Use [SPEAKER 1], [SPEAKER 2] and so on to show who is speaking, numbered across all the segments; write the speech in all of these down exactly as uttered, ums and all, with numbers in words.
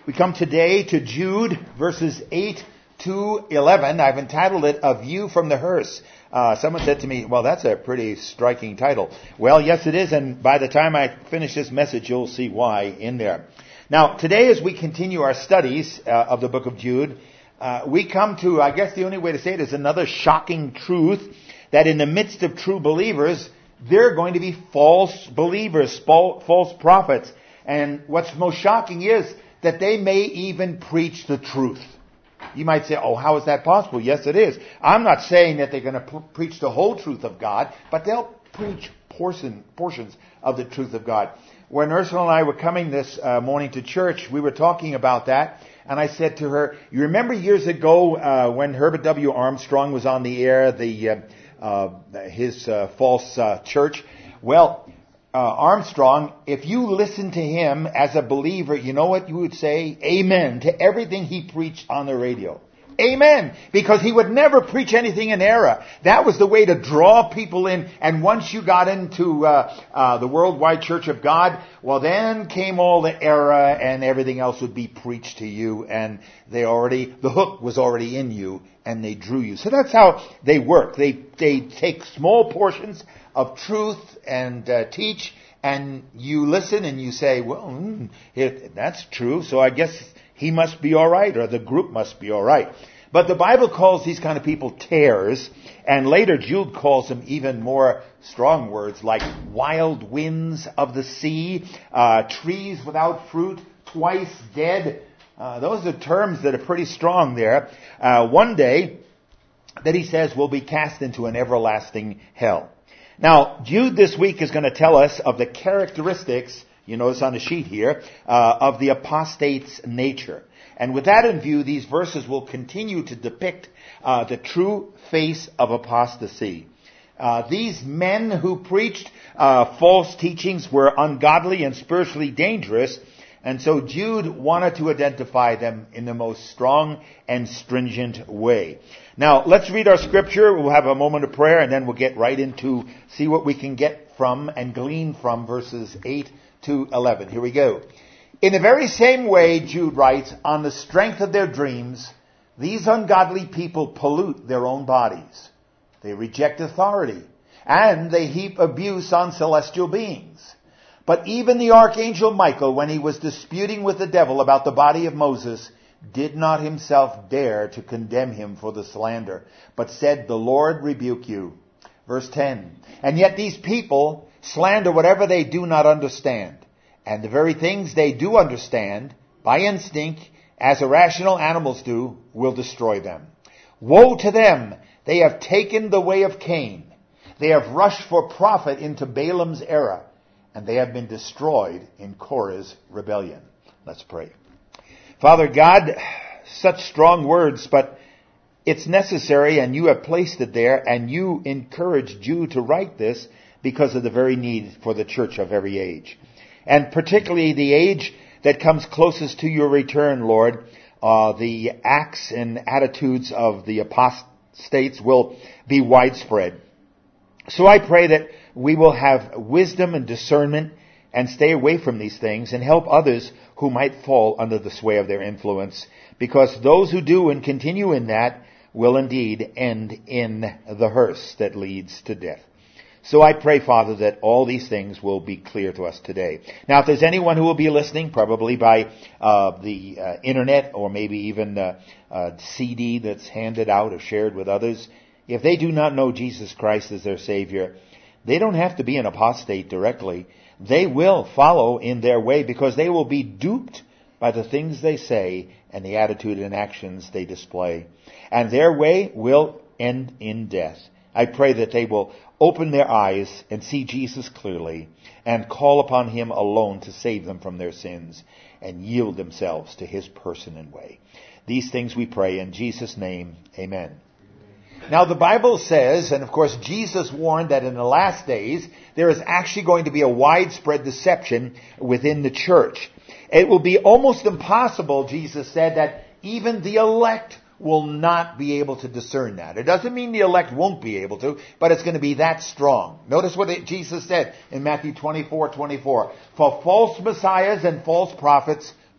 [SPEAKER 1] We come today to Jude, verses eight to eleven. I've entitled it, A View from the Hearse. Uh, someone said to me, well, that's a pretty striking title. Well, yes, it is, and by the time I finish this message, you'll see why in there. Now, today as we continue our studies uh, of the book of Jude, uh, we come to, I guess the only way to say it is another shocking truth, that in the midst of true believers, there are going to be false believers, false prophets. And what's most shocking is that they may even preach the truth. You might say, oh, how is that possible? Yes, it is. I'm not saying that they're going to p- preach the whole truth of God, but they'll preach portion, portions of the truth of God. When Ursula and I were coming this uh, morning to church, we were talking about that, and I said to her, you remember years ago uh, when Herbert W. Armstrong was on the air, the uh, uh, his uh, false uh, church? Well, Uh, Armstrong, if you listen to him as a believer, you know what you would say? Amen to everything he preached on the radio. Amen. Because he would never preach anything in error. That was the way to draw people in. And once you got into uh, uh, the Worldwide Church of God, well, then came all the error and everything else would be preached to you. And they already, the hook was already in you and they drew you. So that's how they work. They, they take small portions of truth and uh, teach, and you listen and you say, well, mm, it, that's true, so I guess he must be all right, or the group must be all right. But the Bible calls these kind of people tares, and later Jude calls them even more strong words like wild winds of the sea, uh, trees without fruit, twice dead. Uh, those are terms that are pretty strong there. Uh, one day, that he says will be cast into an everlasting hell. Now, Jude this week is going to tell us of the characteristics, you notice on the sheet here, uh, of the apostate's nature. And with that in view, these verses will continue to depict uh, the true face of apostasy. Uh, these men who preached uh, false teachings were ungodly and spiritually dangerous, and so Jude wanted to identify them in the most strong and stringent way. Now, let's read our scripture. We'll have a moment of prayer, and then we'll get right into see what we can get from and glean from verses eight to eleven. Here we go. In the very same way, Jude writes, on the strength of their dreams, these ungodly people pollute their own bodies. They reject authority, and they heap abuse on celestial beings. But even the archangel Michael, when he was disputing with the devil about the body of Moses, did not himself dare to condemn him for the slander, but said, the Lord rebuke you. Verse ten, and yet these people slander whatever they do not understand, and the very things they do understand, by instinct, as irrational animals do, will destroy them. Woe to them! They have taken the way of Cain. They have rushed for profit into Balaam's error, and they have been destroyed in Korah's rebellion. Let's pray. Father God, such strong words, but it's necessary, and you have placed it there, and you encouraged Jude to write this because of the very need for the church of every age. And particularly the age that comes closest to your return, Lord, uh, the acts and attitudes of the apostates will be widespread. So I pray that we will have wisdom and discernment and stay away from these things and help others who might fall under the sway of their influence, because those who do and continue in that will indeed end in the hearse that leads to death. So I pray, Father, that all these things will be clear to us today. Now, if there's anyone who will be listening, probably by uh, the uh, internet or maybe even a, a C D that's handed out or shared with others, if they do not know Jesus Christ as their Savior, they don't have to be an apostate directly. They will follow in their way because they will be duped by the things they say and the attitude and actions they display. And their way will end in death. I pray that they will open their eyes and see Jesus clearly and call upon Him alone to save them from their sins and yield themselves to His person and way. These things we pray in Jesus' name. Amen. Now the Bible says, and of course Jesus warned that in the last days there is actually going to be a widespread deception within the church. It will be almost impossible, Jesus said, that even the elect will not be able to discern that. It doesn't mean the elect won't be able to, but it's going to be that strong. Notice what it, Jesus said in Matthew twenty-four twenty-four. For false messiahs and false prophets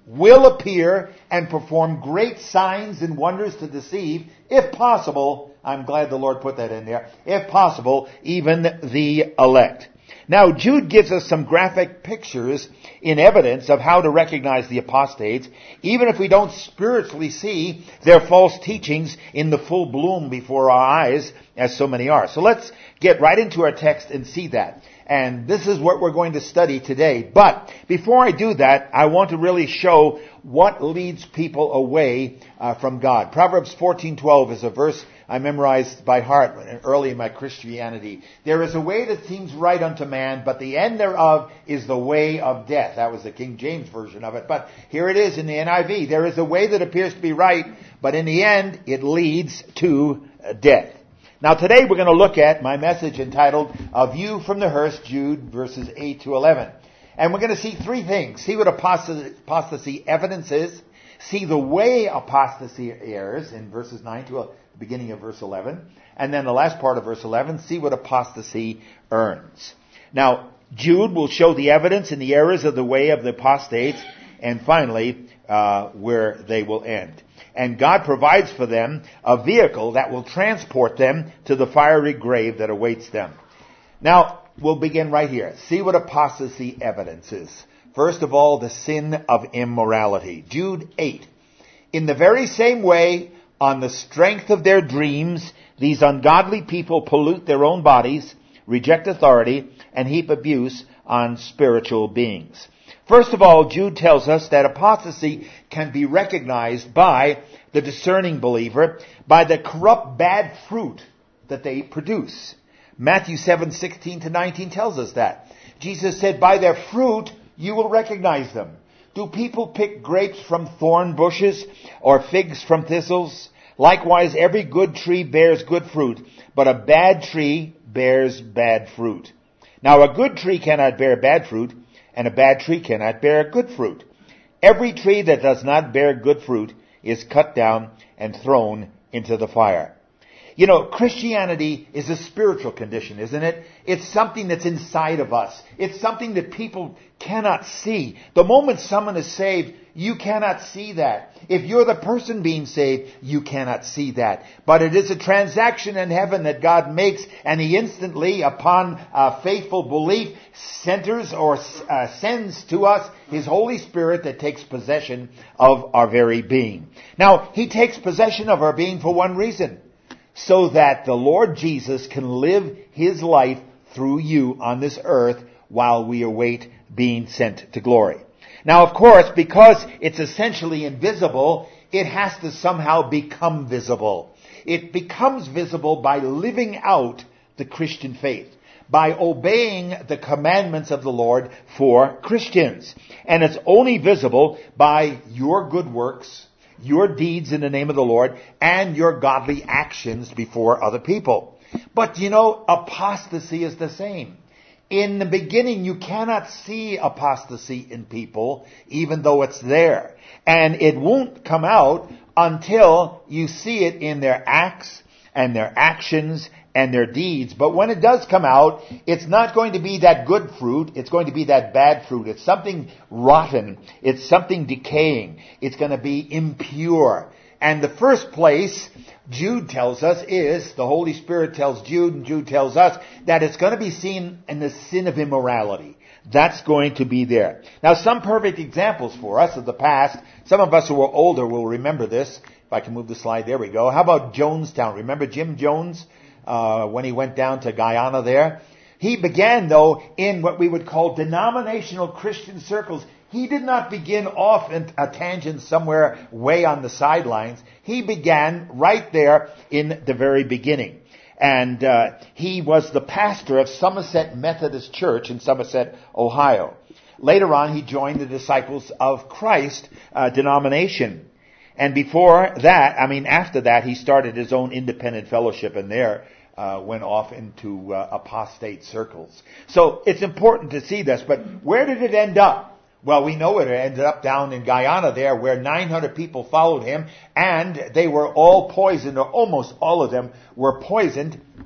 [SPEAKER 1] will appear and perform great signs and wonders to deceive, if possible, I'm glad the Lord put that in there, if possible, even the elect. Now, Jude gives us some graphic pictures in evidence of how to recognize the apostates, even if we don't spiritually see their false teachings in the full bloom before our eyes, as so many are. So let's get right into our text and see that. And this is what we're going to study today. But before I do that, I want to really show what leads people away uh, from God. Proverbs fourteen twelve is a verse I memorized by heart early in my Christianity. There is a way that seems right unto man, but the end thereof is the way of death. That was the King James version of it. But here it is in the N I V. There is a way that appears to be right, but in the end it leads to death. Now today we're going to look at my message entitled, A View from the Hearse, Jude verses eight to eleven. And we're going to see three things. See what apostasy, apostasy evidence is. See the way apostasy errs in verses nine to the beginning of verse eleven. And then the last part of verse eleven, see what apostasy earns. Now, Jude will show the evidence and the errors of the way of the apostates, and finally, uh, where they will end. And God provides for them a vehicle that will transport them to the fiery grave that awaits them. Now, we'll begin right here. See what apostasy evidence is. First of all, the sin of immorality. Jude eight. In the very same way, on the strength of their dreams, these ungodly people pollute their own bodies, reject authority, and heap abuse on spiritual beings. First of all, Jude tells us that apostasy can be recognized by the discerning believer, by the corrupt bad fruit that they produce. Matthew seven sixteen to nineteen tells us that. Jesus said, by their fruit you will recognize them. Do people pick grapes from thorn bushes or figs from thistles? Likewise, every good tree bears good fruit, but a bad tree bears bad fruit. Now, a good tree cannot bear bad fruit, and a bad tree cannot bear good fruit. Every tree that does not bear good fruit is cut down and thrown into the fire. You know, Christianity is a spiritual condition, isn't it? It's something that's inside of us. It's something that people cannot see. The moment someone is saved, you cannot see that. If you're the person being saved, you cannot see that. But it is a transaction in heaven that God makes, and He instantly, upon uh, faithful belief, centers or uh, sends to us His Holy Spirit that takes possession of our very being. Now, He takes possession of our being for one reason. So that the Lord Jesus can live His life through you on this earth while we await being sent to glory. Now, of course, because it's essentially invisible, it has to somehow become visible. It becomes visible by living out the Christian faith, by obeying the commandments of the Lord for Christians. And it's only visible by your good works, your deeds in the name of the Lord, and your godly actions before other people. But you know, apostasy is the same. In the beginning, you cannot see apostasy in people, even though it's there. And it won't come out until you see it in their acts and their actions and their deeds. But when it does come out, it's not going to be that good fruit. It's going to be that bad fruit. It's something rotten. It's something decaying. It's going to be impure. And the first place Jude tells us is, the Holy Spirit tells Jude, and Jude tells us, that it's going to be seen in the sin of immorality. That's going to be there. Now, some perfect examples for us of the past. Some of us who are older will remember this. If I can move the slide, there we go. How about Jonestown? Remember Jim Jones? Uh, when he went down to Guyana there. He began, though, in what we would call denominational Christian circles. He did not begin off in a tangent somewhere way on the sidelines. He began right there in the very beginning. And uh, he was the pastor of Somerset Methodist Church in Somerset, Ohio. Later on, he joined the Disciples of Christ uh, denomination. And before that, I mean, after that, he started his own independent fellowship, and there uh, went off into uh, apostate circles. So it's important to see this, but where did it end up? Well, we know it ended up down in Guyana there, where nine hundred people followed him, and they were all poisoned, or almost all of them were poisoned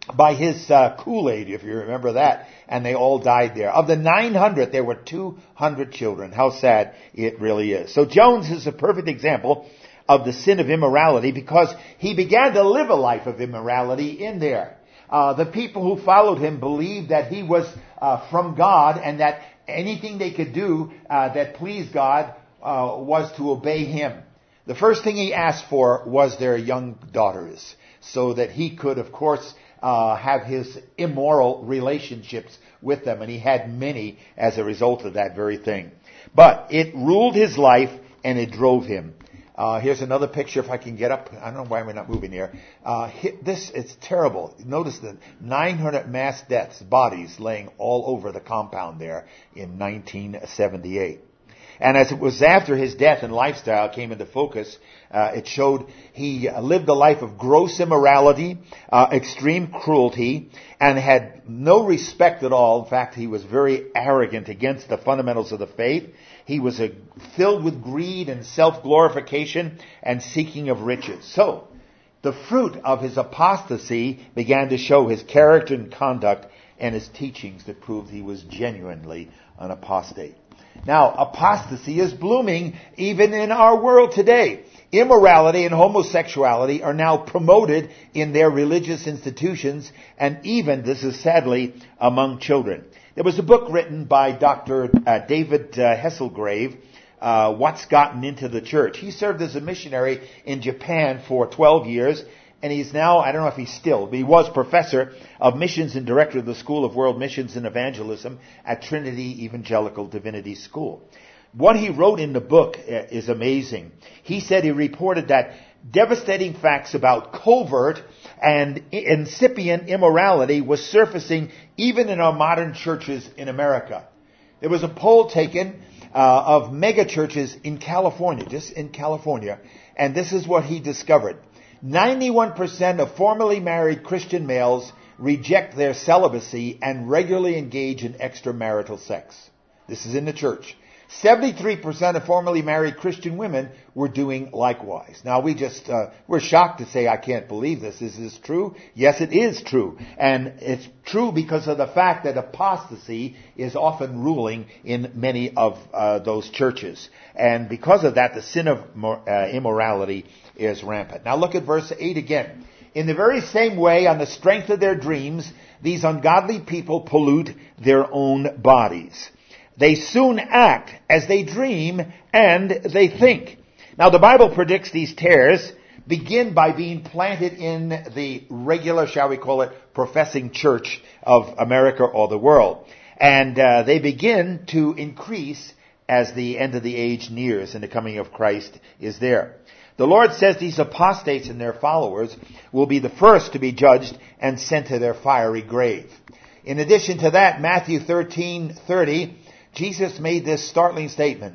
[SPEAKER 1] by his uh, Kool-Aid, if you remember that, and they all died there. Of the nine hundred, there were two hundred children. How sad it really is. So Jones is a perfect example of the sin of immorality because he began to live a life of immorality in there. Uh, the people who followed him believed that he was uh, from God and that anything they could do uh, that pleased God uh, was to obey him. The first thing he asked for was their young daughters, so that he could, of course, uh, have his immoral relationships with them, and he had many as a result of that very thing. But it ruled his life, and it drove him. Uh, here's another picture, if I can get up. I don't know why we're not moving here. Uh, this, it's terrible. Notice the nine hundred mass deaths, bodies laying all over the compound there in nineteen seventy-eight. And as it was after his death and lifestyle came into focus, uh, it showed he lived a life of gross immorality, uh, extreme cruelty, and had no respect at all. In fact, he was very arrogant against the fundamentals of the faith. He was a, filled with greed and self-glorification and seeking of riches. So, the fruit of his apostasy began to show his character and conduct and his teachings that proved he was genuinely an apostate. Now, apostasy is blooming even in our world today. Immorality and homosexuality are now promoted in their religious institutions, and even, this is sadly, among children. There was a book written by Doctor Uh, David uh, Hesselgrave, uh, What's Gotten Into the Church. He served as a missionary in Japan for twelve years, and he's now, I don't know if he's still, but he was professor of missions and director of the School of World Missions and Evangelism at Trinity Evangelical Divinity School. What he wrote in the book is amazing. He said he reported that devastating facts about covert and incipient immorality was surfacing even in our modern churches in America. There was a poll taken uh, of mega churches in California, just in California, and this is what he discovered. ninety-one percent of formerly married Christian males reject their celibacy and regularly engage in extramarital sex. This is in the church. seventy-three percent of formerly married Christian women were doing likewise. Now we just, uh, we're shocked to say, I can't believe this. Is this true? Yes, it is true. And it's true because of the fact that apostasy is often ruling in many of uh, those churches. And because of that, the sin of uh, immorality is rampant. Now look at verse eight again. In the very same way, on the strength of their dreams, these ungodly people pollute their own bodies. They soon act as they dream and they think. Now the Bible predicts these tares begin by being planted in the regular, shall we call it, professing church of America or the world. And uh, they begin to increase as the end of the age nears and the coming of Christ is there. The Lord says these apostates and their followers will be the first to be judged and sent to their fiery grave. In addition to that, Matthew thirteen thirty, Jesus made this startling statement.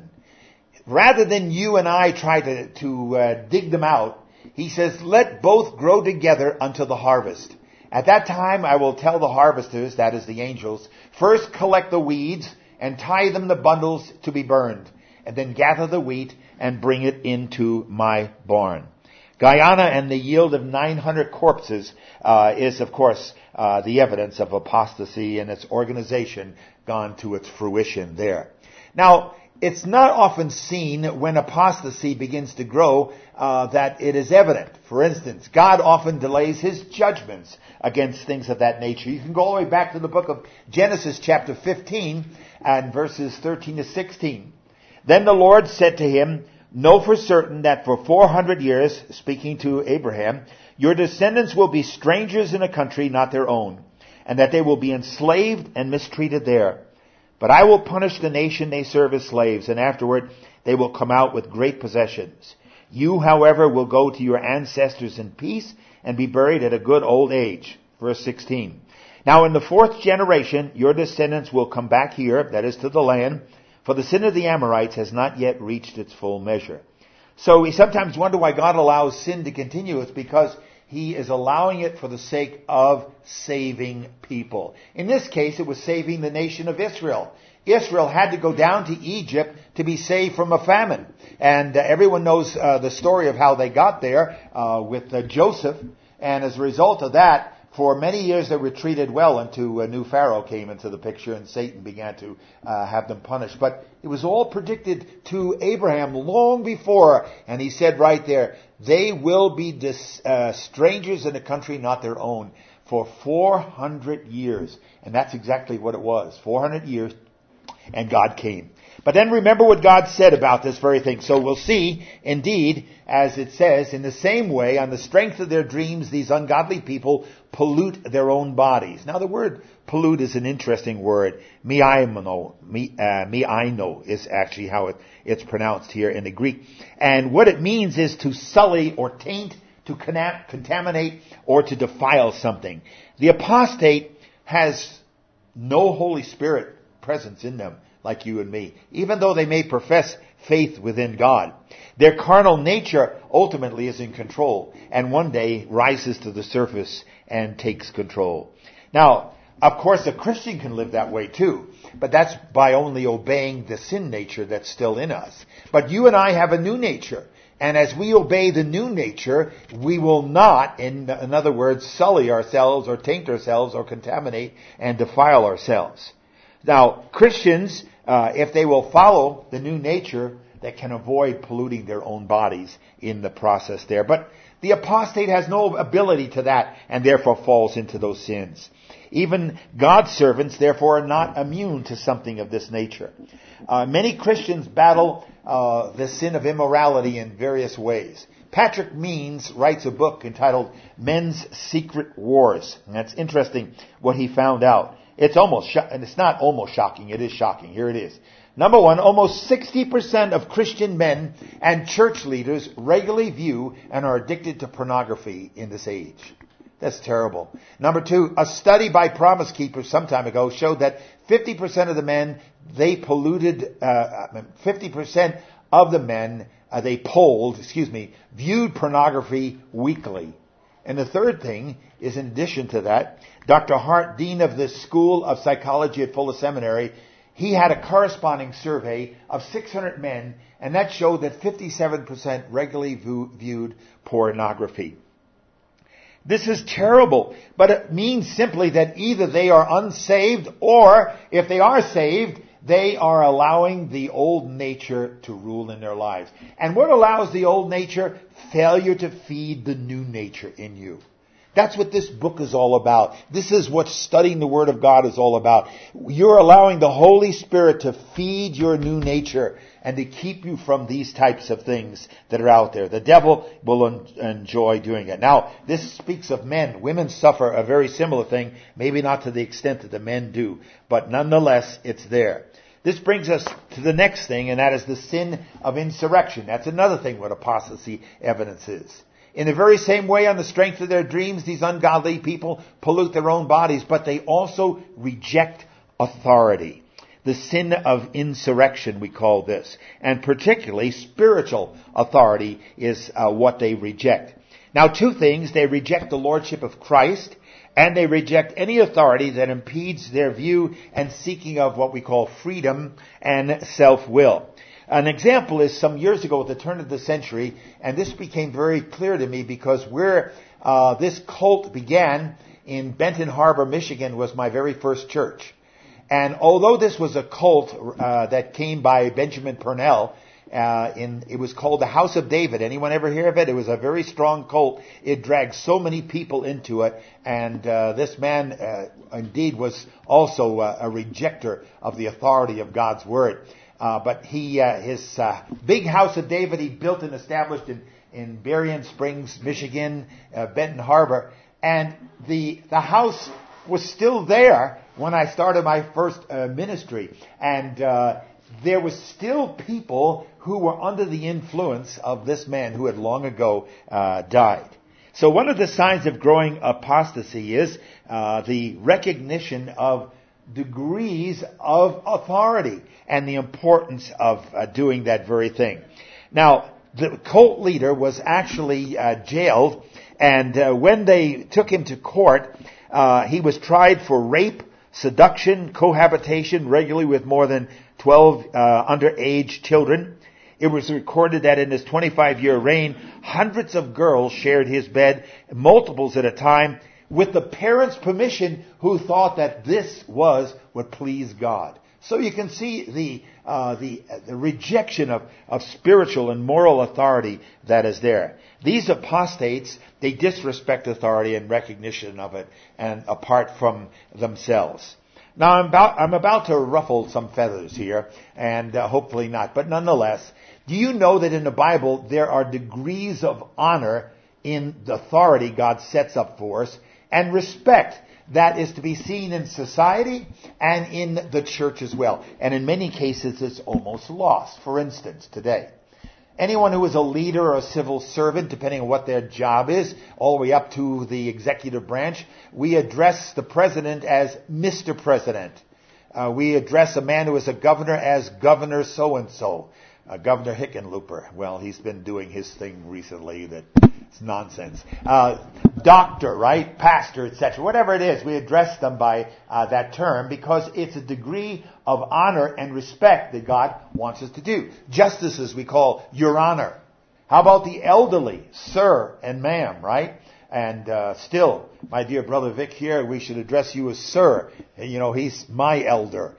[SPEAKER 1] Rather than you and I try to, to uh, dig them out, he says, let both grow together until the harvest. At that time I will tell the harvesters, that is the angels, first collect the weeds and tie them to bundles to be burned, and then gather the wheat and bring it into my barn. Guyana and the yield of nine hundred corpses uh, is, of course, uh, the evidence of apostasy and its organization gone to its fruition there. Now, it's not often seen when apostasy begins to grow uh, that it is evident. For instance, God often delays his judgments against things of that nature. You can go all the way back to the book of Genesis chapter fifteen and verses thirteen to sixteen. Then the Lord said to him, know for certain that for four hundred years, speaking to Abraham, your descendants will be strangers in a country not their own, and that they will be enslaved and mistreated there. But I will punish the nation they serve as slaves, and afterward they will come out with great possessions. You, however, will go to your ancestors in peace and be buried at a good old age. Verse sixteen. Now in the fourth generation, your descendants will come back here, that is to the land, for the sin of the Amorites has not yet reached its full measure. So we sometimes wonder why God allows sin to continue. It's because he is allowing it for the sake of saving people. In this case, it was saving the nation of Israel. Israel had to go down to Egypt to be saved from a famine. And uh, everyone knows uh, the story of how they got there uh, with uh, Joseph. And as a result of that, for many years they were treated well until a new Pharaoh came into the picture and Satan began to uh, have them punished. But it was all predicted to Abraham long before, and he said right there, they will be dis, uh, strangers in a country not their own for four hundred years. And that's exactly what it was, four hundred years, and God came. But then remember what God said about this very thing. So we'll see, indeed, as it says, in the same way, on the strength of their dreams, these ungodly people pollute their own bodies. Now the word pollute is an interesting word. Miaino, mi, uh, miaino is actually how it, it's pronounced here in the Greek. And what it means is to sully or taint, to con- contaminate, or to defile something. The apostate has no Holy Spirit presence in them, like you and me, even though they may profess faith within God. Their carnal nature ultimately is in control, and one day rises to the surface and takes control. Now, of course, a Christian can live that way too, but that's by only obeying the sin nature that's still in us. But you and I have a new nature, and as we obey the new nature, we will not, in, in other words, sully ourselves or taint ourselves or contaminate and defile ourselves. Now, Christians, uh, if they will follow the new nature, they can avoid polluting their own bodies in the process there. But the apostate has no ability to that and therefore falls into those sins. Even God's servants, therefore, are not immune to something of this nature. Uh, many Christians battle uh, the sin of immorality in various ways. Patrick Means writes a book entitled Men's Secret Wars. And that's interesting what he found out. It's almost, sh- and it's not almost shocking, it is shocking. Here it is. Number one, almost sixty percent of Christian men and church leaders regularly view and are addicted to pornography in this age. That's terrible. Number two, a study by Promise Keepers some time ago showed that fifty percent of the men, they polluted, uh, fifty percent of the men uh, they polled, excuse me, viewed pornography weekly. And the third thing is, in addition to that, Doctor Hart, dean of the School of Psychology at Fuller Seminary, he had a corresponding survey of six hundred men, and that showed that fifty-seven percent regularly view, viewed pornography. This is terrible, but it means simply that either they are unsaved, or if they are saved, they are allowing the old nature to rule in their lives. And what allows the old nature? Failure to feed the new nature in you. That's what this book is all about. This is what studying the Word of God is all about. You're allowing the Holy Spirit to feed your new nature and to keep you from these types of things that are out there. The devil will en- enjoy doing it. Now, this speaks of men. Women suffer a very similar thing, maybe not to the extent that the men do, but nonetheless, it's there. This brings us to the next thing, and that is the sin of insurrection. That's another thing what apostasy evidence is. In the very same way, on the strength of their dreams, these ungodly people pollute their own bodies, but they also reject authority. The sin of insurrection, we call this. And particularly spiritual authority is uh, what they reject. Now, two things. They reject the lordship of Christ, and they reject any authority that impedes their view and seeking of what we call freedom and self-will. An example is some years ago at the turn of the century, and this became very clear to me because where uh, this cult began in Benton Harbor, Michigan, was my very first church. And although this was a cult uh, that came by Benjamin Purnell, uh, in it was called the House of David. Anyone ever hear of it? It was a very strong cult. It dragged so many people into it, and uh, this man uh, indeed was also uh, a rejecter of the authority of God's Word. Uh, but he, uh, his uh, big House of David, he built and established in, in Berrien Springs, Michigan, uh, Benton Harbor. And the the house was still there when I started my first uh, ministry. And uh, there was still people who were under the influence of this man who had long ago uh, died. So one of the signs of growing apostasy is uh, the recognition of degrees of authority and the importance of uh, doing that very thing. Now, the cult leader was actually uh, jailed, and uh, when they took him to court, uh, he was tried for rape, seduction, cohabitation, regularly with more than twelve uh, underage children. It was recorded that in his twenty-five year reign, hundreds of girls shared his bed, multiples at a time. with the parents' permission who thought that this was what pleased God. So you can see the uh, the, the rejection of, of spiritual and moral authority that is there. These apostates, they disrespect authority and recognition of it, and apart from themselves. Now I'm about I'm about to ruffle some feathers here, and uh, hopefully not, but nonetheless, do you know that in the Bible there are degrees of honor in the authority God sets up for us, and respect that is to be seen in society and in the church as well. And in many cases it's almost lost. For instance, today, anyone who is a leader or a civil servant, depending on what their job is, all the way up to the executive branch, we address the president as Mister President. Uh, we address a man who is a governor as Governor so-and-so. Uh, Governor Hickenlooper. Well, he's been doing his thing recently that it's nonsense. Uh, doctor, right? Pastor, et cetera. Whatever it is, we address them by uh, that term because it's a degree of honor and respect that God wants us to do. Justices we call Your Honor. How about the elderly? Sir and ma'am, right? And uh, still, my dear brother Vic here, we should address you as sir. You know, he's my elder.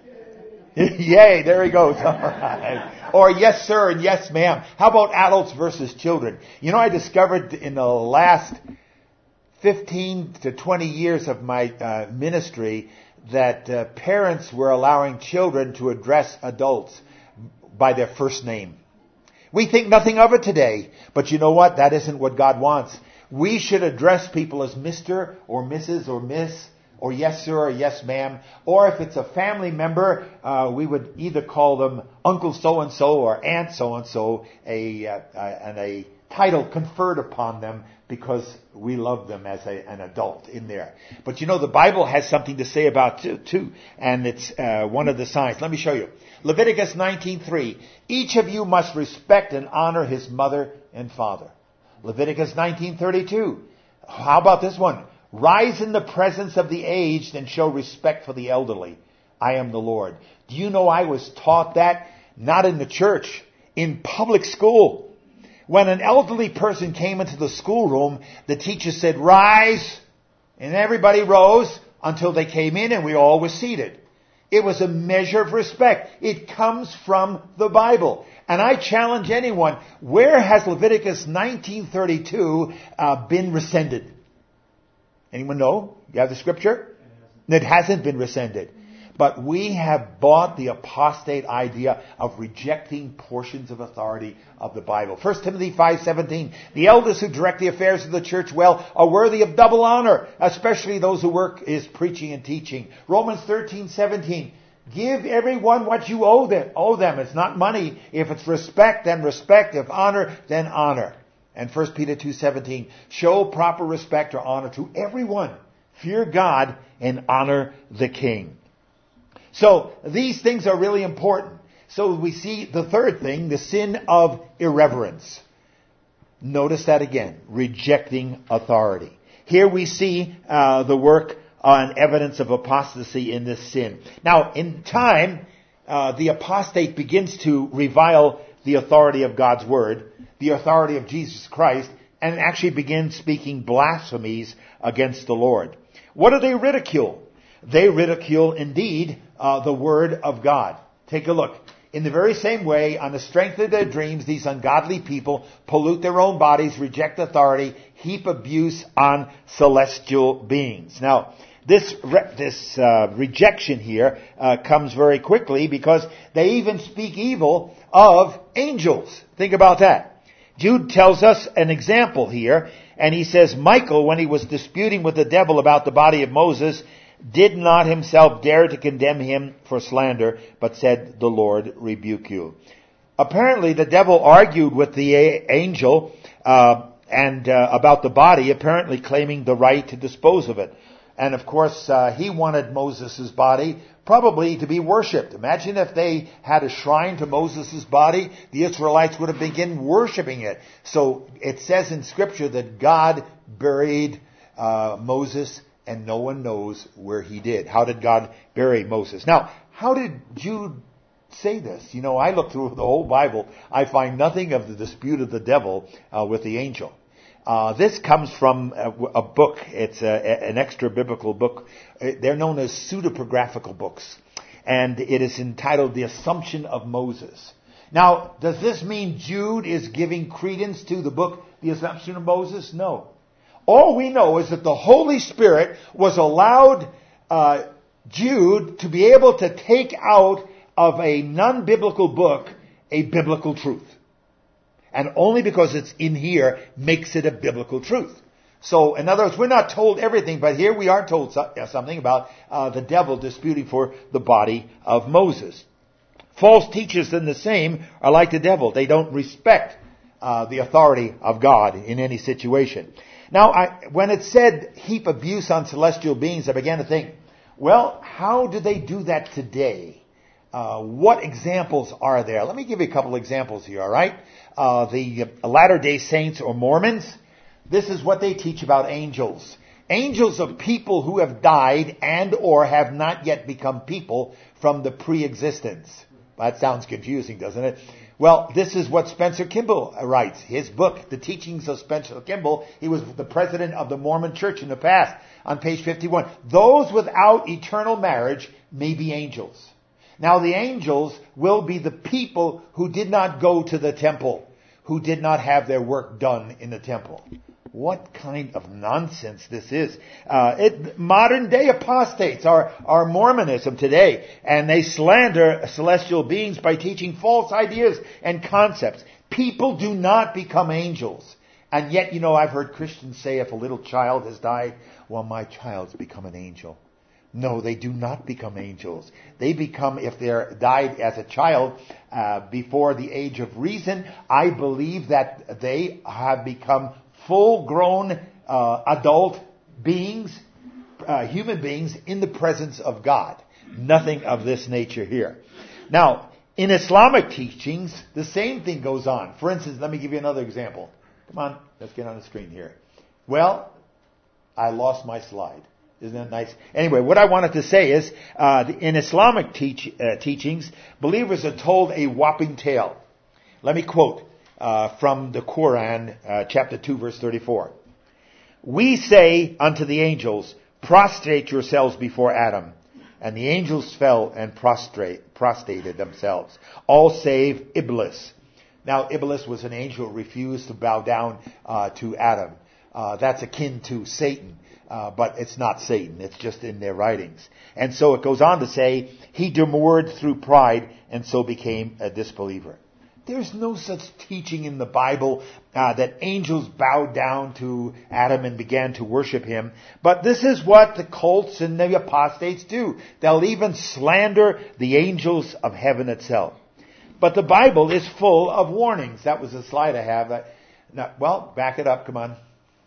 [SPEAKER 1] Yay, there he goes. All right. Or yes, sir, and yes, ma'am. How about adults versus children? You know, I discovered in the last fifteen to twenty years of my uh, ministry that uh, parents were allowing children to address adults by their first name. We think nothing of it today, but you know what? That isn't what God wants. We should address people as Mister or Missus or Miss, or yes sir, or yes ma'am. Or if it's a family member, uh, we would either call them Uncle so-and-so or Aunt so-and-so, a, uh, uh, and a title conferred upon them because we love them as a, an adult in there. But you know, the Bible has something to say about it too, and it's uh, one of the signs. Let me show you. Leviticus nineteen three. Each of you must respect and honor his mother and father. Leviticus nineteen thirty-two. How about this one? Rise in the presence of the aged and show respect for the elderly. I am the Lord. Do you know I was taught that? Not in the church, in public school. When an elderly person came into the schoolroom, the teacher said, rise, and everybody rose until they came in and we all were seated. It was a measure of respect. It comes from the Bible. And I challenge anyone, where has Leviticus nineteen thirty-two uh, been rescinded? Anyone know? You have the scripture? It hasn't been rescinded. But we have bought the apostate idea of rejecting portions of authority of the Bible. First Timothy five seventeen. The elders who direct the affairs of the church well are worthy of double honor, especially those who work is preaching and teaching. Romans thirteen seventeen. Give everyone what you owe them. Owe them. It's not money. If it's respect, then respect. If honor, then honor. And First Peter two seventeen, show proper respect or honor to everyone. Fear God and honor the king. So these things are really important. So we see the third thing, the sin of irreverence. Notice that again, rejecting authority. Here we see uh, the work on evidence of apostasy in this sin. Now, in time, uh, the apostate begins to revile the authority of God's word, the authority of Jesus Christ, and actually begin speaking blasphemies against the Lord. What do they ridicule? They ridicule, indeed, uh, the word of God. Take a look. In the very same way, on the strength of their dreams, these ungodly people pollute their own bodies, reject authority, heap abuse on celestial beings. Now, this re- this uh, rejection here uh, comes very quickly because they even speak evil of angels. Think about that. Jude tells us an example here, and he says, Michael, when he was disputing with the devil about the body of Moses, did not himself dare to condemn him for slander, but said, the Lord rebuke you. Apparently, the devil argued with the a- angel uh, and uh, about the body, apparently claiming the right to dispose of it. And of course, uh, he wanted Moses' body probably to be worshipped. Imagine if they had a shrine to Moses' body, the Israelites would have begun worshiping it. So it says in Scripture that God buried uh, Moses, and no one knows where he did. How did God bury Moses? Now, how did Jude say this? You know, I look through the whole Bible. I find nothing of the dispute of the devil uh, with the angel. Uh, this comes from a, a book. It's a, an extra biblical book. They're known as pseudepigraphical books. And it is entitled The Assumption of Moses. Now, does this mean Jude is giving credence to the book, The Assumption of Moses? No. All we know is that the Holy Spirit was allowed uh, Jude to be able to take out of a non-biblical book a biblical truth. And only because it's in here makes it a biblical truth. So, in other words, we're not told everything, but here we are told so, uh, something about uh, the devil disputing for the body of Moses. False teachers then the same are like the devil. They don't respect uh, the authority of God in any situation. Now, I, when it said heap abuse on celestial beings, I began to think, well, how do they do that today? Uh, what examples are there? Let me give you a couple examples here, all right? Uh, the Latter-day Saints or Mormons, this is what they teach about angels. Angels are people who have died and or have not yet become people from the pre-existence. That sounds confusing, doesn't it? Well, this is what Spencer Kimball writes. His book, The Teachings of Spencer Kimball, he was the president of the Mormon Church in the past, on page fifty-one. Those without eternal marriage may be angels. Now, the angels will be the people who did not go to the temple, who did not have their work done in the temple. What kind of nonsense this is. Uh, it, modern day apostates are, are Mormonism today, and they slander celestial beings by teaching false ideas and concepts. People do not become angels. And yet, you know, I've heard Christians say if a little child has died, well, my child's become an angel. No, they do not become angels. They become, if they're died as a child uh, before the age of reason, I believe that they have become full-grown uh, adult beings, uh, human beings in the presence of God. Nothing of this nature here. Now, in Islamic teachings, the same thing goes on. For instance, let me give you another example. Come on, let's get on the screen here. Well, I lost my slide. Isn't that nice? Anyway, what I wanted to say is, uh, in Islamic teach, uh, teachings, believers are told a whopping tale. Let me quote uh, from the Quran, uh, chapter two, verse thirty-four. We say unto the angels, prostrate yourselves before Adam. And the angels fell and prostrate, prostrated themselves, all save Iblis. Now, Iblis was an angel who refused to bow down uh, to Adam. Uh, that's akin to Satan. Uh, but it's not Satan. It's just in their writings. And so it goes on to say, he demurred through pride and so became a disbeliever. There's no such teaching in the Bible uh, that angels bowed down to Adam and began to worship him. But this is what the cults and the apostates do. They'll even slander the angels of heaven itself. But the Bible is full of warnings. That was the slide I have. Uh, now, well, back it up. Come on.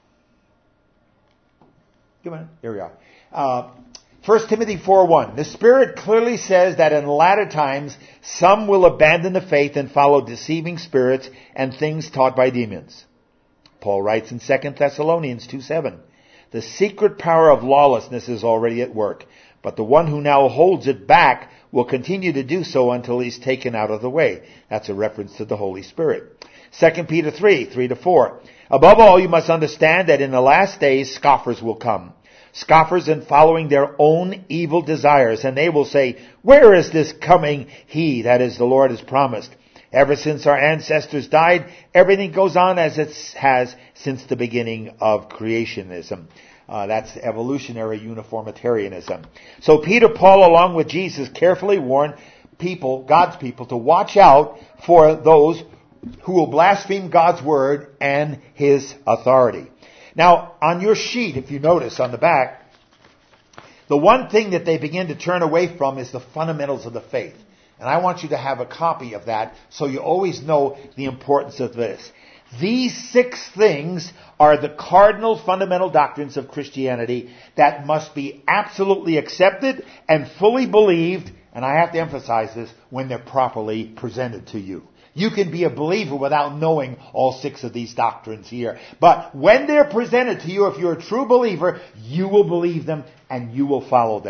[SPEAKER 1] Come on. Here we are. Uh, First Timothy four one. The Spirit clearly says that in latter times some will abandon the faith and follow deceiving spirits and things taught by demons. Paul writes in Second Thessalonians two seven. The secret power of lawlessness is already at work, but the one who now holds it back will continue to do so until he's taken out of the way. That's a reference to the Holy Spirit. Second Peter three three to four. Above all, you must understand that in the last days scoffers will come. Scoffers in following their own evil desires, and they will say, where is this coming he, that is the Lord, has promised? Ever since our ancestors died, everything goes on as it has since the beginning of creationism. Uh, that's evolutionary uniformitarianism. So Peter, Paul, along with Jesus, carefully warned people, God's people, to watch out for those who will blaspheme God's word and his authority. Now, on your sheet, if you notice on the back, the one thing that they begin to turn away from is the fundamentals of the faith. And I want you to have a copy of that so you always know the importance of this. These six things are the cardinal fundamental doctrines of Christianity that must be absolutely accepted and fully believed, and I have to emphasize this, when they're properly presented to you. You can be a believer without knowing all six of these doctrines here. But when they're presented to you, if you're a true believer, you will believe them and you will follow them.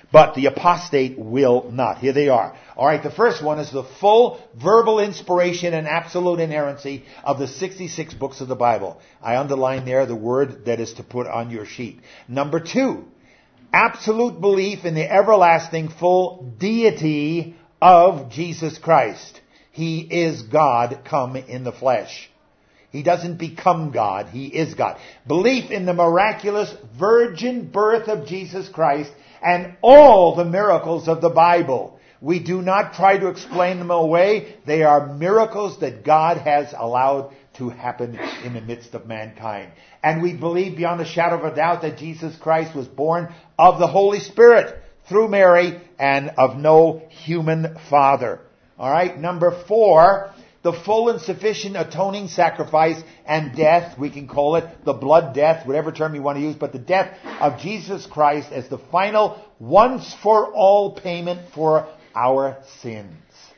[SPEAKER 1] but the apostate will not. Here they are. All right, the first one is the full verbal inspiration and absolute inerrancy of the sixty-six books of the Bible. I underline there the word that is to put on your sheet. Number two, absolute belief in the everlasting full deity of Jesus Christ. He is God come in the flesh. He doesn't become God. He is God. Belief in the miraculous virgin birth of Jesus Christ and all the miracles of the Bible. We do not try to explain them away. They are miracles that God has allowed to happen in the midst of mankind. And we believe beyond a shadow of a doubt that Jesus Christ was born of the Holy Spirit through Mary and of no human father. All right, number four, the full and sufficient atoning sacrifice and death, we can call it the blood death, whatever term you want to use, but the death of Jesus Christ as the final once-for-all payment for our sins.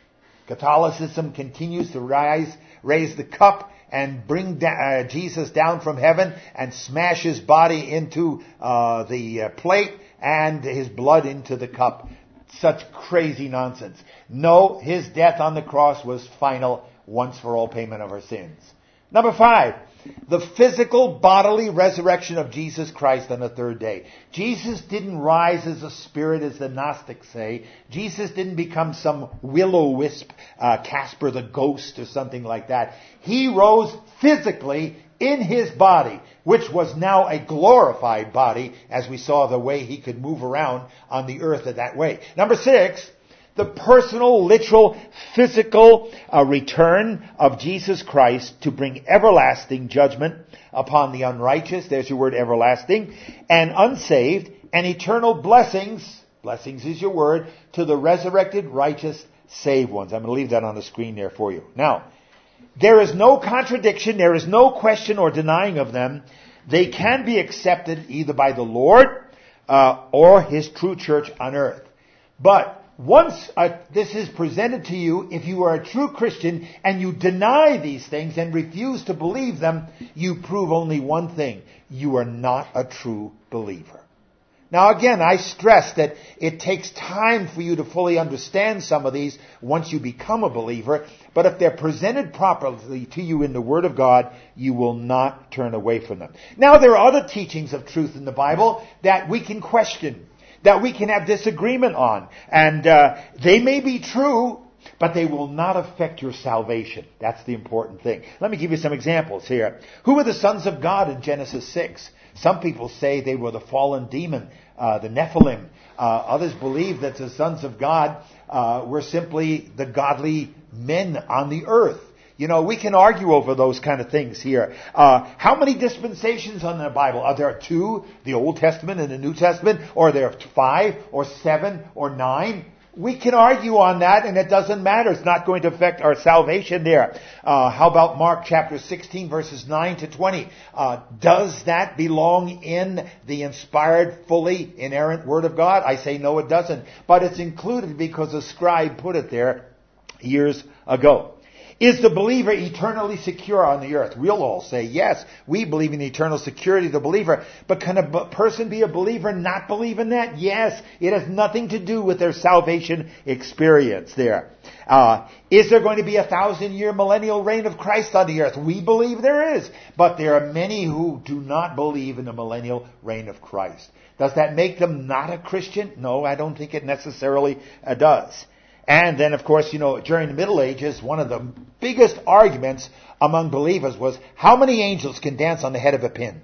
[SPEAKER 1] Catholicism continues to rise, raise the cup and bring da- uh, Jesus down from heaven and smash his body into uh, the uh, plate and his blood into the cup. Such crazy nonsense. No, his death on the cross was final, once for all payment of our sins. Number five, the physical bodily resurrection of Jesus Christ on the third day. Jesus didn't rise as a spirit, as the Gnostics say. Jesus didn't become some will-o-wisp, uh, Casper the ghost or something like that. He rose physically in his body, which was now a glorified body, as we saw the way he could move around on the earth in that way. Number six, the personal, literal, physical uh, return of Jesus Christ to bring everlasting judgment upon the unrighteous, there's your word everlasting, and unsaved, and eternal blessings, blessings is your word, to the resurrected, righteous, saved ones. I'm going to leave that on the screen there for you. Now, there is no contradiction, there is no question or denying of them. They can be accepted either by the Lord uh, or his true church on earth. But once uh, this is presented to you, if you are a true Christian and you deny these things and refuse to believe them, you prove only one thing. You are not a true believer. Now again, I stress that it takes time for you to fully understand some of these once you become a believer, but if they're presented properly to you in the Word of God, you will not turn away from them. Now there are other teachings of truth in the Bible that we can question, that we can have disagreement on, and uh, they may be true, but they will not affect your salvation. That's the important thing. Let me give you some examples here. Who were the sons of God in Genesis six? Some people say they were the fallen demon, uh, the Nephilim. Uh, others believe that the sons of God uh, were simply the godly men on the earth. You know, we can argue over those kind of things here. Uh, how many dispensations on the Bible? Are there two, the Old Testament and the New Testament? Or are there five, or seven, or nine? We can argue on that, and it doesn't matter. It's not going to affect our salvation there. Uh, how about Mark chapter sixteen, verses nine to twenty? Uh, does that belong in the inspired, fully inerrant Word of God? I say no, it doesn't. But it's included because a scribe put it there years ago. Is the believer eternally secure on the earth? We'll all say, yes, we believe in the eternal security of the believer. But can a b- person be a believer and not believe in that? Yes. It has nothing to do with their salvation experience there. Uh, is there going to be a thousand-year millennial reign of Christ on the earth? We believe there is. But there are many who do not believe in the millennial reign of Christ. Does that make them not a Christian? No, I don't think it necessarily uh, does. And then, of course, you know, during the Middle Ages, one of the biggest arguments among believers was, how many angels can dance on the head of a pin?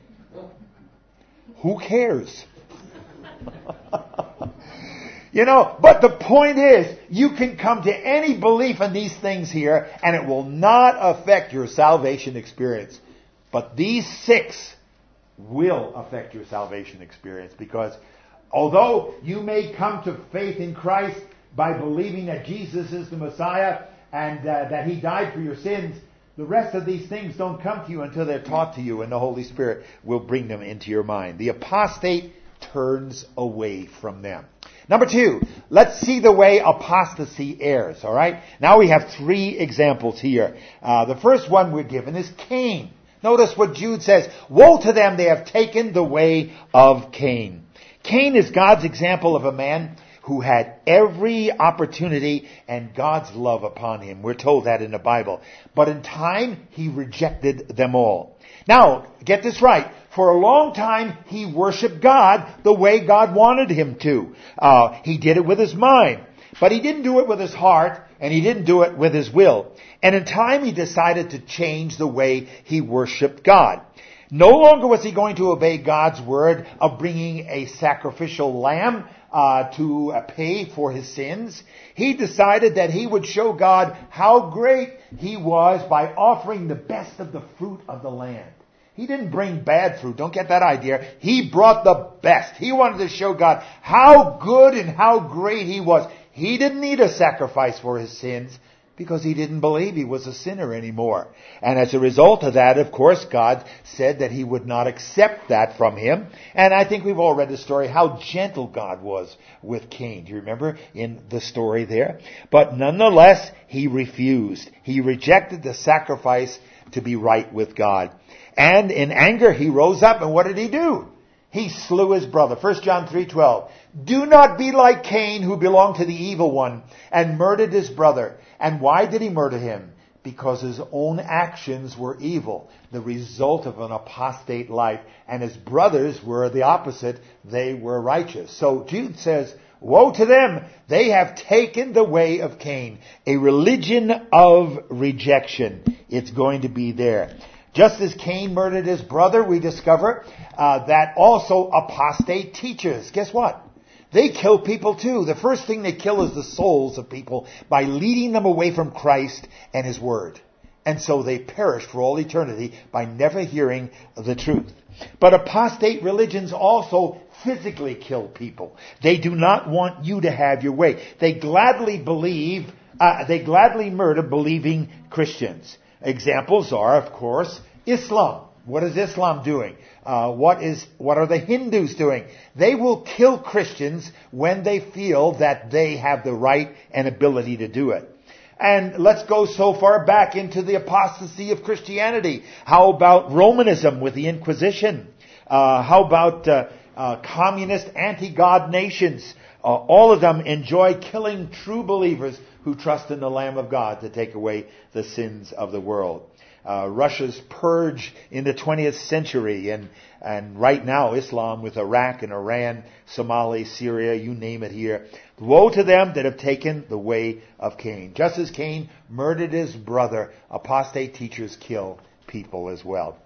[SPEAKER 1] Who cares? You know, but the point is, you can come to any belief in these things here, and it will not affect your salvation experience. But these six will affect your salvation experience, because although you may come to faith in Christ by believing that Jesus is the Messiah and uh, that He died for your sins, the rest of these things don't come to you until they're taught to you, and the Holy Spirit will bring them into your mind. The apostate turns away from them. Number two, let's see the way apostasy errs, all right? Now we have three examples here. Uh, the first one we're given is Cain. Notice what Jude says, woe to them, they have taken the way of Cain. Cain is God's example of a man who had every opportunity and God's love upon him. We're told that in the Bible. But in time, he rejected them all. Now, get this right. For a long time, he worshiped God the way God wanted him to. Uh, he did it with his mind. But he didn't do it with his heart, and he didn't do it with his will. And in time, he decided to change the way he worshiped God. No longer was he going to obey God's word of bringing a sacrificial lamb uh, to uh, pay for his sins. He decided that he would show God how great he was by offering the best of the fruit of the land. He didn't bring bad fruit. Don't get that idea. He brought the best. He wanted to show God how good and how great he was. He didn't need a sacrifice for his sins because he didn't believe he was a sinner anymore. And as a result of that, of course, God said that he would not accept that from him. And I think we've all read the story, how gentle God was with Cain. Do you remember in the story there? But nonetheless, he refused. He rejected the sacrifice to be right with God. And in anger, he rose up, and what did he do? He slew his brother. First John three twelve. Do not be like Cain, who belonged to the evil one, and murdered his brother. And why did he murder him? Because his own actions were evil, the result of an apostate life. And his brothers were the opposite. They were righteous. So Jude says, woe to them! They have taken the way of Cain, a religion of rejection. It's going to be there. Just as Cain murdered his brother, we discover uh, that also apostate teachers, guess what? They kill people too. The first thing they kill is the souls of people by leading them away from Christ and His Word. And so they perish for all eternity by never hearing the truth. But apostate religions also physically kill people. They do not want you to have your way. They gladly believe, uh, they gladly murder believing Christians. Examples are, of course, Islam. What is Islam doing? Uh, what is what are the Hindus doing? They will kill Christians when they feel that they have the right and ability to do it. And let's go so far back into the apostasy of Christianity. How about Romanism with the Inquisition? Uh, how about uh, uh, communist anti-God nations? Uh, all of them enjoy killing true believers who trust in the Lamb of God to take away the sins of the world. Uh, Russia's purge in the twentieth century, and and right now Islam with Iraq and Iran, Somalia, Syria, you name it here. Woe to them that have taken the way of Cain. Just as Cain murdered his brother, apostate teachers kill people as well.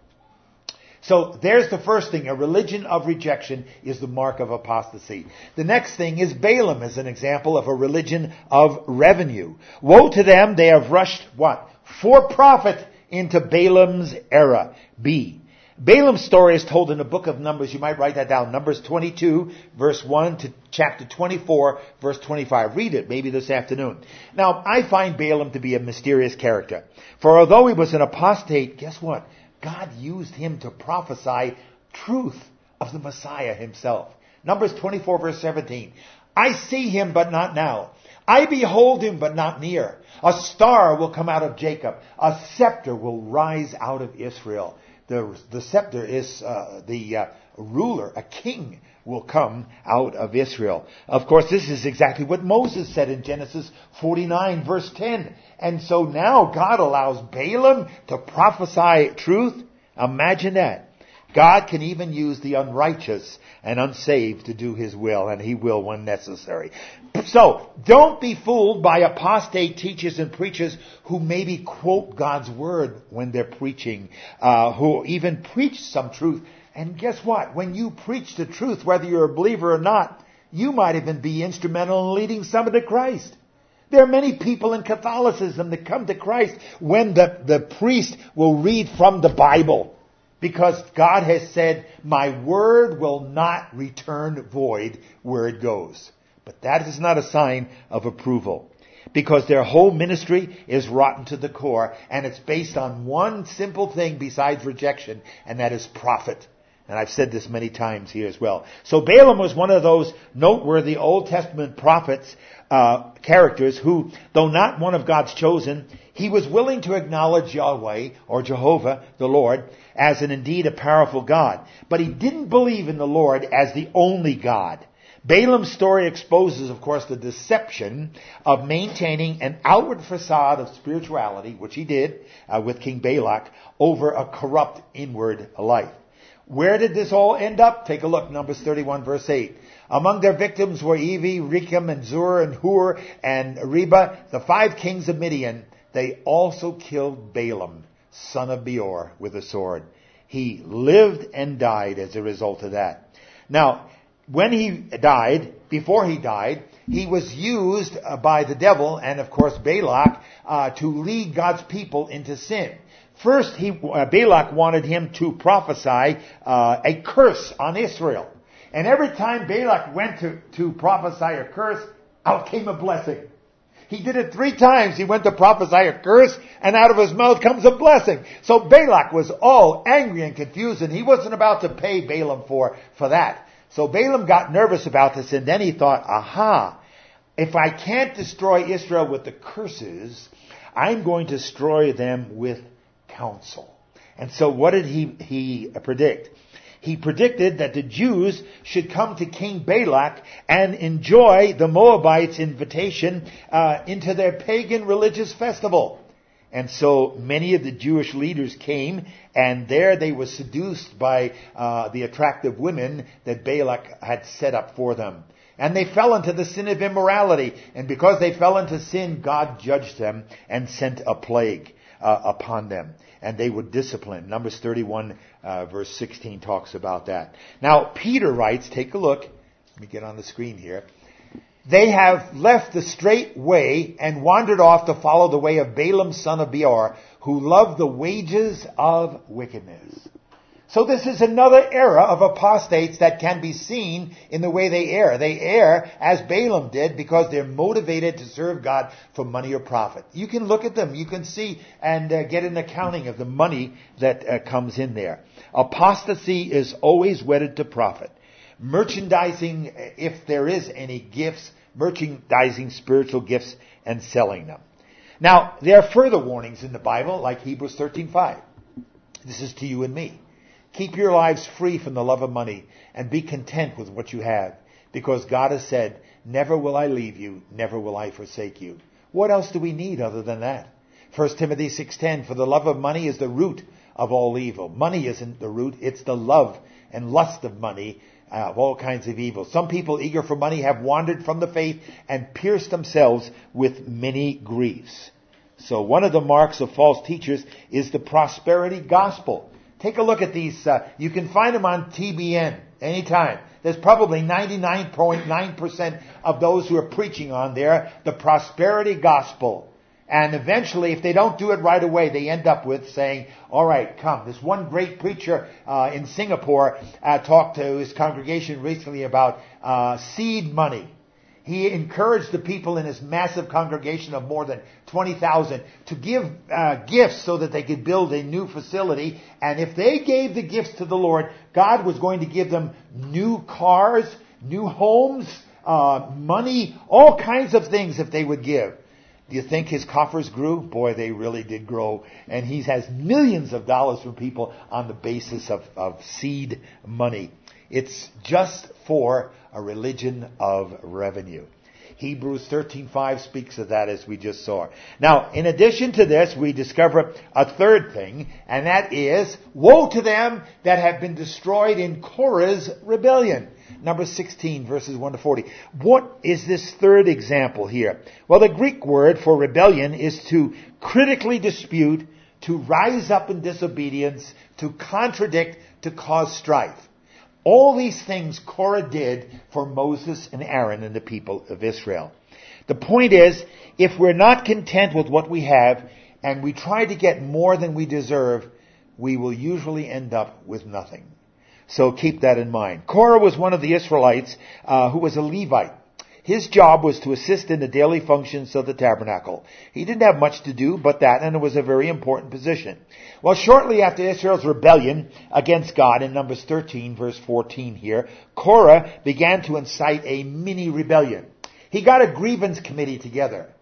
[SPEAKER 1] So there's the first thing. A religion of rejection is the mark of apostasy. The next thing is Balaam as an example of a religion of revenue. Woe to them, they have rushed what? For profit into Balaam's era. B. Balaam's story is told in the book of Numbers. You might write that down. Numbers twenty-two, verse one to chapter twenty-four, verse twenty-five. Read it maybe this afternoon. Now, I find Balaam to be a mysterious character. For although he was an apostate, guess what? God used him to prophesy truth of the Messiah himself. Numbers twenty-four, verse seventeen. I see him, but not now. I behold him, but not near. A star will come out of Jacob. A scepter will rise out of Israel. The, the scepter is uh, the uh, ruler, a king will come out of Israel. Of course, this is exactly what Moses said in Genesis forty-nine, verse ten. And so now God allows Balaam to prophesy truth. Imagine that. God can even use the unrighteous and unsaved to do His will, and He will when necessary. So, don't be fooled by apostate teachers and preachers who maybe quote God's word when they're preaching, uh, who even preach some truth. And guess what? When you preach the truth, whether you're a believer or not, you might even be instrumental in leading someone to Christ. There are many people in Catholicism that come to Christ when the, the priest will read from the Bible. Because God has said, my word will not return void where it goes. But that is not a sign of approval. Because their whole ministry is rotten to the core. And it's based on one simple thing besides rejection. And that is profit. And I've said this many times here as well. So Balaam was one of those noteworthy Old Testament prophets, uh, characters who, though not one of God's chosen, He was willing to acknowledge Yahweh, or Jehovah, the Lord, as an indeed a powerful God. But he didn't believe in the Lord as the only God. Balaam's story exposes, of course, the deception of maintaining an outward facade of spirituality, which he did uh, with King Balak, over a corrupt inward life. Where did this all end up? Take a look, Numbers thirty-one, verse eight. Among their victims were Evi, Rechem, and Zur, and Hur, and Reba, the five kings of Midian. They also killed Balaam, son of Beor, with a sword. He lived and died as a result of that. Now, when he died, before he died, he was used uh, by the devil and, of course, Balak uh, to lead God's people into sin. First, he, uh, Balak wanted him to prophesy uh, a curse on Israel. And every time Balak went to, to prophesy a curse, out came a blessing. He did it three times. He went to prophesy a curse, and out of his mouth comes a blessing. So Balak was all angry and confused, and he wasn't about to pay Balaam for, for that. So Balaam got nervous about this, and then he thought, aha, if I can't destroy Israel with the curses, I'm going to destroy them with counsel. And so what did he, he predict? He predicted that the Jews should come to King Balak and enjoy the Moabites' invitation uh, into their pagan religious festival. And so many of the Jewish leaders came, and there they were seduced by uh, the attractive women that Balak had set up for them. And they fell into the sin of immorality. And because they fell into sin, God judged them and sent a plague uh, upon them. And they were disciplined. Numbers thirty-one, uh, verse sixteen talks about that. Now, Peter writes, take a look. Let me get on the screen here. They have left the straight way and wandered off to follow the way of Balaam, son of Beor, who loved the wages of wickedness. So this is another era of apostates that can be seen in the way they err. They err as Balaam did because they're motivated to serve God for money or profit. You can look at them. You can see and uh, get an accounting of the money that uh, comes in there. Apostasy is always wedded to profit. Merchandising, if there is any gifts, merchandising spiritual gifts and selling them. Now, there are further warnings in the Bible, like Hebrews thirteen five. This is to you and me. Keep your lives free from the love of money and be content with what you have, because God has said, never will I leave you, never will I forsake you. What else do we need other than that? First Timothy six ten, for the love of money is the root of all evil. Money isn't the root, it's the love and lust of money, uh, of all kinds of evil. Some people eager for money have wandered from the faith and pierced themselves with many griefs. So one of the marks of false teachers is the prosperity gospel. Take a look at these. Uh, you can find them on T B N anytime. There's probably ninety-nine point nine percent of those who are preaching on there the prosperity gospel. And eventually, if they don't do it right away, they end up with saying, all right, come. This one great preacher uh, in Singapore uh, talked to his congregation recently about uh, seed money. He encouraged the people in his massive congregation of more than twenty thousand to give uh, gifts so that they could build a new facility. And if they gave the gifts to the Lord, God was going to give them new cars, new homes, uh, money, all kinds of things if they would give. Do you think his coffers grew? Boy, they really did grow. And he has millions of dollars from people on the basis of, of seed money. It's just for a religion of revenue. Hebrews thirteen five speaks of that, as we just saw. Now, in addition to this, we discover a third thing, and that is, woe to them that have been destroyed in Korah's rebellion. Number sixteen, verses one to forty. What is this third example here? Well, the Greek word for rebellion is to critically dispute, to rise up in disobedience, to contradict, to cause strife. All these things Korah did for Moses and Aaron and the people of Israel. The point is, if we're not content with what we have and we try to get more than we deserve, we will usually end up with nothing. So keep that in mind. Korah was one of the Israelites uh, who was a Levite. His job was to assist in the daily functions of the tabernacle. He didn't have much to do but that, and it was a very important position. Well, shortly after Israel's rebellion against God, in Numbers thirteen, verse fourteen here, Korah began to incite a mini rebellion. He got a grievance committee together.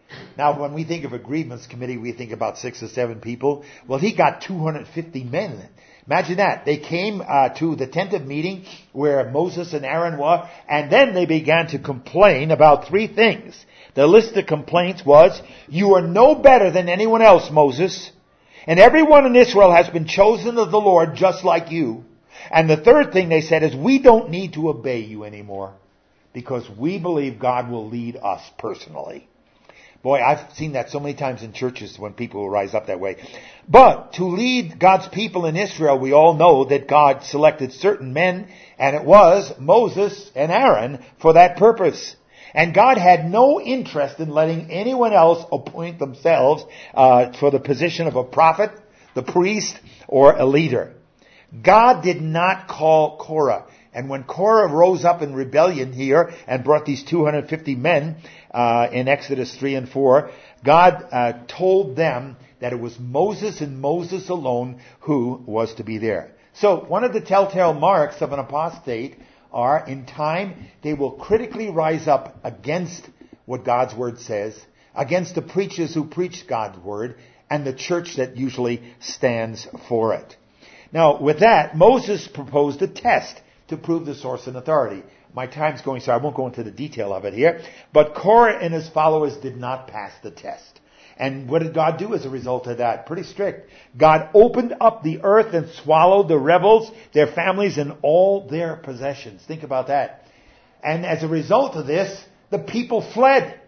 [SPEAKER 1] Now, when we think of a grievance committee, we think about six or seven people. Well, he got two hundred fifty men. Imagine that. They came uh, to the tent of meeting where Moses and Aaron were, and then they began to complain about three things. The list of complaints was, you are no better than anyone else, Moses, and everyone in Israel has been chosen of the Lord just like you. And the third thing they said is, we don't need to obey you anymore because we believe God will lead us personally. Boy, I've seen that so many times in churches when people will rise up that way. But to lead God's people in Israel, we all know that God selected certain men, and it was Moses and Aaron for that purpose. And God had no interest in letting anyone else appoint themselves uh, for the position of a prophet, the priest, or a leader. God did not call Korah. And when Korah rose up in rebellion here and brought these two hundred fifty men uh, in Exodus three and four, God uh, told them that it was Moses and Moses alone who was to be there. So one of the telltale marks of an apostate are, in time, they will critically rise up against what God's word says, against the preachers who preach God's word, and the church that usually stands for it. Now, with that, Moses proposed a test to prove the source and authority. My time's going, so I won't go into the detail of it here. But Korah and his followers did not pass the test. And what did God do as a result of that? Pretty strict. God opened up the earth and swallowed the rebels, their families, and all their possessions. Think about that. And as a result of this, the people fled.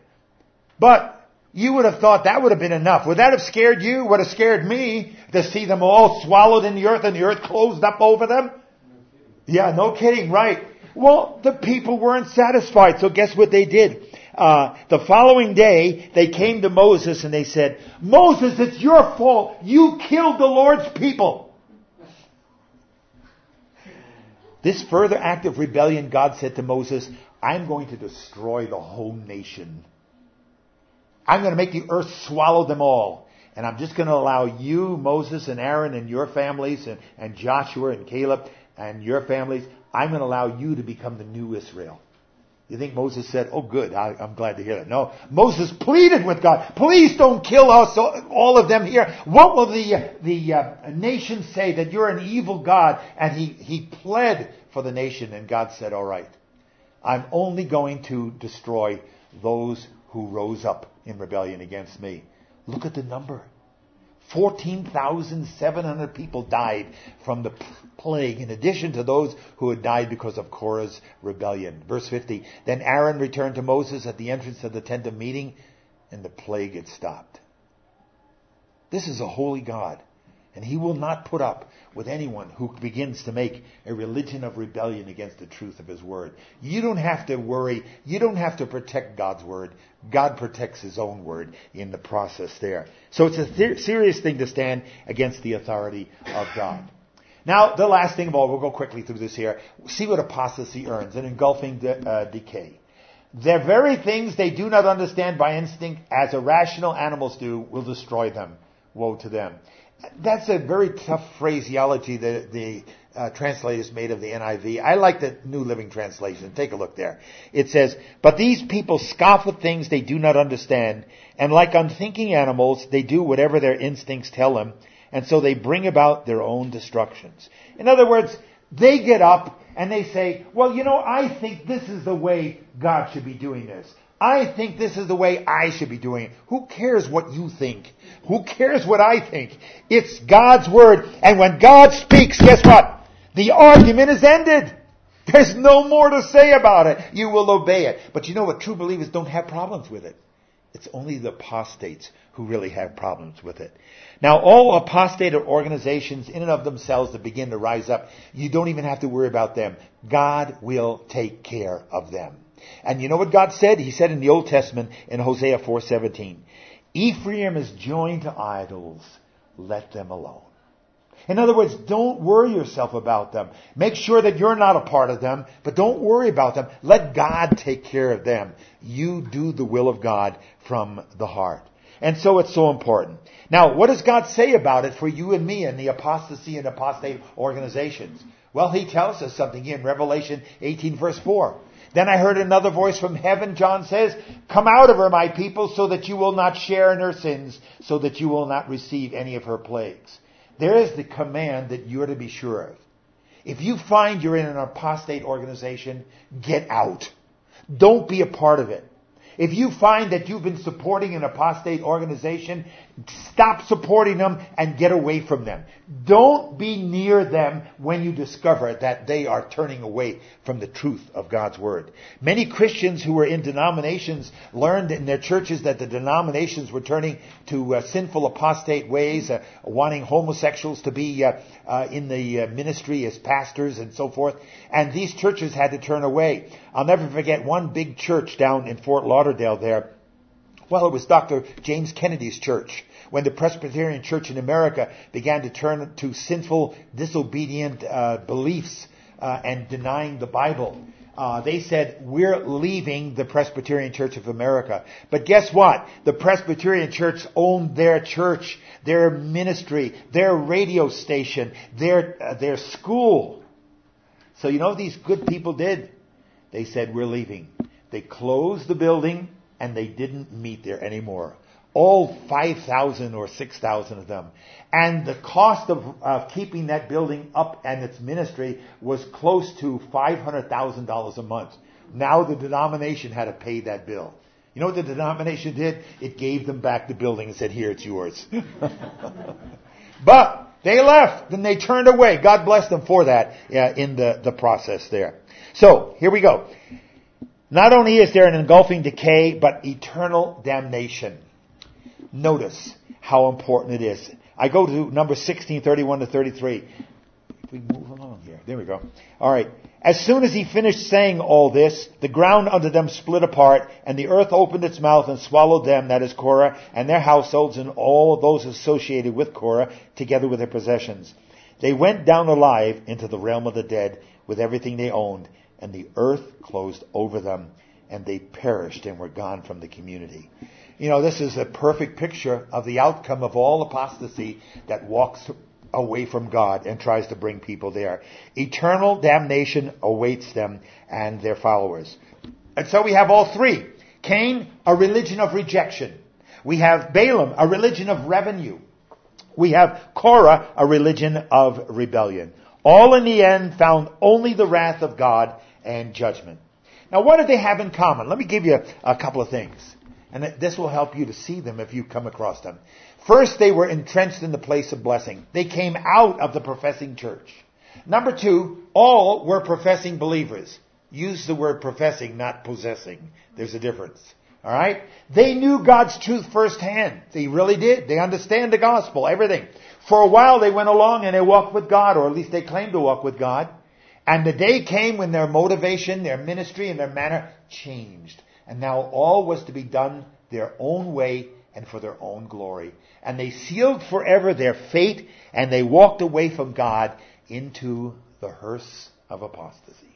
[SPEAKER 1] But you would have thought that would have been enough. Would that have scared you? Would have scared me to see them all swallowed in the earth and the earth closed up over them? Yeah, no kidding, right. Well, the people weren't satisfied, so guess what they did? Uh, the following day, they came to Moses and they said, Moses, it's your fault. You killed the Lord's people. This further act of rebellion, God said to Moses, I'm going to destroy the whole nation. I'm going to make the earth swallow them all. And I'm just going to allow you, Moses and Aaron and your families and, and Joshua and Caleb and your families, I'm going to allow you to become the new Israel. You think Moses said, oh good, I, I'm glad to hear that. No, Moses pleaded with God, please don't kill us, all of them here. What will the, the uh, nation say that you're an evil God? And he, he pled for the nation, and God said, all right, I'm only going to destroy those who rose up in rebellion against me. Look at the number. fourteen thousand seven hundred people died from the plague, in addition to those who had died because of Korah's rebellion. Verse fifty, then Aaron returned to Moses at the entrance of the tent of meeting, and the plague had stopped. This is a holy God, and he will not put up with anyone who begins to make a religion of rebellion against the truth of his word. You don't have to worry. You don't have to protect God's word. God protects his own word in the process there. So it's a th- serious thing to stand against the authority of God. Now, the last thing of all, we'll go quickly through this here. See what apostasy earns, an engulfing de- uh, decay. The very things they do not understand by instinct, as irrational animals do, will destroy them. Woe to them. That's a very tough phraseology that the uh, translators made of the N I V. I like the New Living Translation. Take a look there. It says, but these people scoff at things they do not understand, and like unthinking animals, they do whatever their instincts tell them, and so they bring about their own destructions. In other words, they get up and they say, well, you know, I think this is the way God should be doing this. I think this is the way I should be doing it. Who cares what you think? Who cares what I think? It's God's word. And when God speaks, guess what? The argument is ended. There's no more to say about it. You will obey it. But you know what? True believers don't have problems with it. It's only the apostates who really have problems with it. Now, all apostate organizations in and of themselves that begin to rise up, you don't even have to worry about them. God will take care of them. And you know what God said? He said in the Old Testament in Hosea four seventeen, Ephraim is joined to idols. Let them alone. In other words, don't worry yourself about them. Make sure that you're not a part of them, but don't worry about them. Let God take care of them. You do the will of God from the heart. And so it's so important. Now, what does God say about it for you and me and the apostasy and apostate organizations? Well, he tells us something in Revelation eighteen verse four. Then I heard another voice from heaven, John says, come out of her, my people, so that you will not share in her sins, so that you will not receive any of her plagues. There is the command that you're to be sure of. If you find you're in an apostate organization, get out. Don't be a part of it. If you find that you've been supporting an apostate organization, stop supporting them and get away from them. Don't be near them when you discover that they are turning away from the truth of God's Word. Many Christians who were in denominations learned in their churches that the denominations were turning to uh, sinful apostate ways, uh, wanting homosexuals to be uh, uh, in the uh, ministry as pastors and so forth. And these churches had to turn away. I'll never forget one big church down in Fort Lauderdale there. Well, it was Doctor James Kennedy's church. When the Presbyterian Church in America began to turn to sinful, disobedient uh, beliefs uh, and denying the Bible, uh, they said, we're leaving the Presbyterian Church of America. But guess what? The Presbyterian Church owned their church, their ministry, their radio station, their uh, their school. So you know what these good people did? They said, we're leaving. They closed the building and they didn't meet there anymore. All five thousand or six thousand of them. And the cost of uh, keeping that building up and its ministry was close to five hundred thousand dollars a month. Now the denomination had to pay that bill. You know what the denomination did? It gave them back the building and said, here, it's yours. But they left and they turned away. God bless them for that uh, in the, the process there. So, here we go. Not only is there an engulfing decay, but eternal damnation. Notice how important it is. I go to number sixteen, thirty-one to thirty-three. If we move along here. There we go. All right. As soon as he finished saying all this, the ground under them split apart, and the earth opened its mouth and swallowed them, that is Korah, and their households, and all of those associated with Korah, together with their possessions. They went down alive into the realm of the dead with everything they owned, and the earth closed over them, and they perished and were gone from the community. You know, this is a perfect picture of the outcome of all apostasy that walks away from God and tries to bring people there. Eternal damnation awaits them and their followers. And so we have all three. Cain, a religion of rejection. We have Balaam, a religion of revenue. We have Korah, a religion of rebellion. All in the end found only the wrath of God and judgment. Now, what did they have in common? Let me give you a, a couple of things. And this will help you to see them if you come across them. First, they were entrenched in the place of blessing. They came out of the professing church. Number two, all were professing believers. Use the word professing, not possessing. There's a difference. All right? They knew God's truth firsthand. They really did. They understand the gospel, everything. For a while, they went along and they walked with God, or at least they claimed to walk with God. And the day came when their motivation, their ministry, and their manner changed. And now all was to be done their own way and for their own glory. And they sealed forever their fate, and they walked away from God into the hearse of apostasy.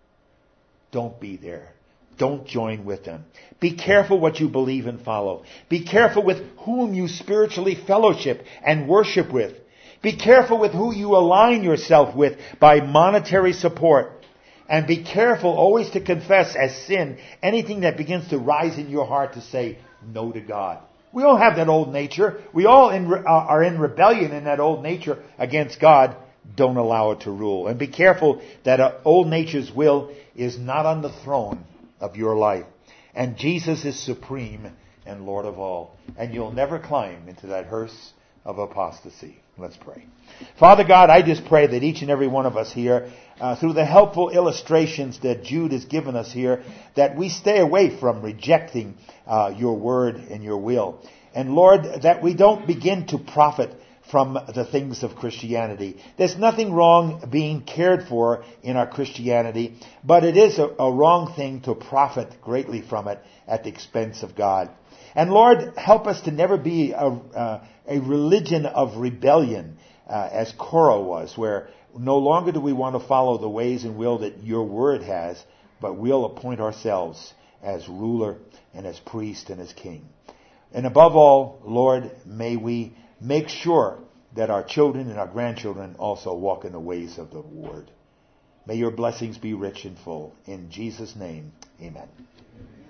[SPEAKER 1] Don't be there. Don't join with them. Be careful what you believe and follow. Be careful with whom you spiritually fellowship and worship with. Be careful with who you align yourself with by monetary support. And be careful always to confess as sin anything that begins to rise in your heart to say no to God. We all have that old nature. We all in, uh, are in rebellion in that old nature against God. Don't allow it to rule. And be careful that uh, old nature's will is not on the throne of your life. And Jesus is supreme and Lord of all. And you'll never climb into that hearse of apostasy. Let's pray. Father God, I just pray that each and every one of us here, uh, through the helpful illustrations that Jude has given us here, that we stay away from rejecting uh, your word and your will. And Lord, that we don't begin to profit from the things of Christianity. There's nothing wrong being cared for in our Christianity, but it is a, a wrong thing to profit greatly from it at the expense of God. And Lord, help us to never be a, uh, a religion of rebellion, uh, as Korah was, where no longer do we want to follow the ways and will that your word has, but we'll appoint ourselves as ruler and as priest and as king. And above all, Lord, may we make sure that our children and our grandchildren also walk in the ways of the word. May your blessings be rich and full. In Jesus' name, amen.